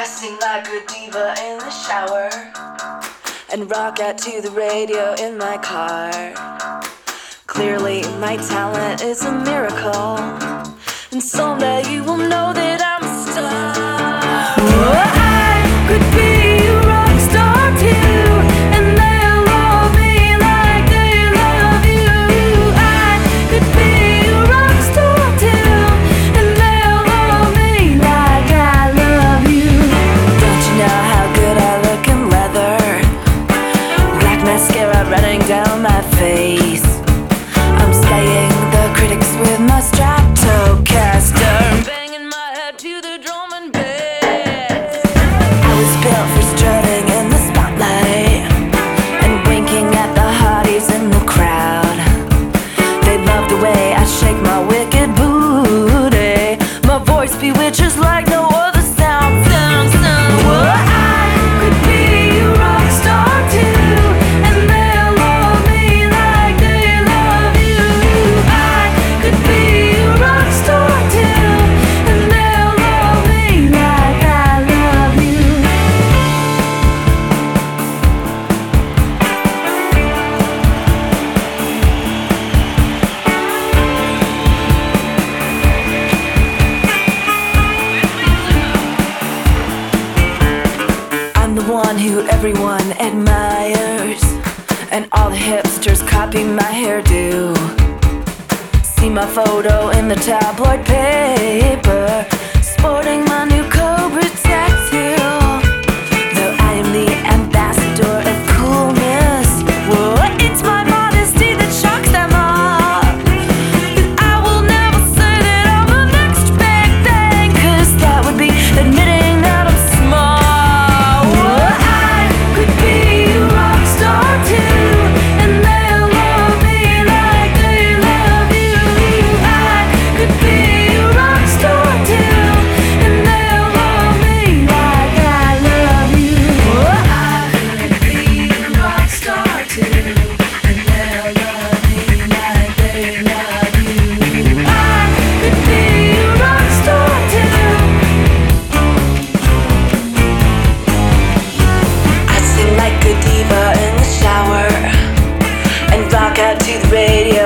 sing like a diva in the shower and rock out to the radio in my car. Clearly my talent is a miracle, and someday you will know that I'm a star. I could be a rock star too, and they'll love me like they love you. I could be a rock star too, and they'll love me like I love you. Don't you know how good I look in leather? Black mascara running down my face. I'm slaying the critics with my Stratocaster, banging my head to the drum and bass. I was built for strutting in the spotlight and winking at the hotties in the crowd. They love the way I shake my wicked booty. My voice bewitches like no other sound. Well, I could be a rock star too, and they'll love me like they love you. I could be a rock star too, and they'll love me like I love you. I'm the one who everyone admires, and all the hipsters copy my hairdo. See my photo in the tabloid paper, sporting my new Cobra tattoo. Though I am the ambassador of coolness, whoa, it's my modesty that shocks them all. But I will never say that I'm the next big thing, 'cause that would be admitting that I'm small. Well, I could be a rock star too, and they'll love me like they love you. I could be a rock star too, and they'll love me like I love you. Well, I could be a rock star too, and they'll love me like they love you. I could be a rock star too. I sing like a diva in the shower and rock out to the radio